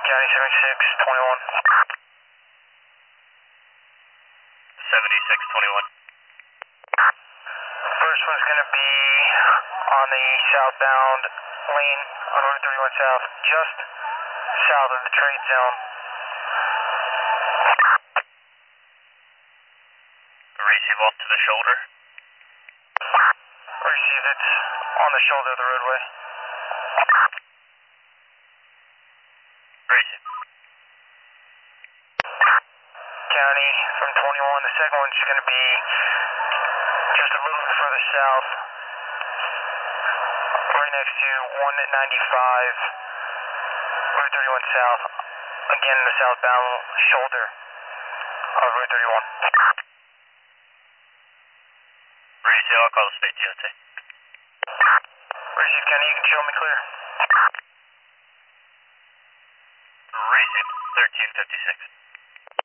County 7621. 7621. First one's going to be on the southbound lane on Route 31 South, just south of the trade zone. Receive off to the shoulder. Receive, it's on the shoulder of the roadway. Receive. County from 21, the second one's going to be just a little bit further south, right next to 195, Route 31 South, again the southbound shoulder of Route 31. Receive, I'll call the state DOT. Receive, County, you can show me clear. Receive, 1356.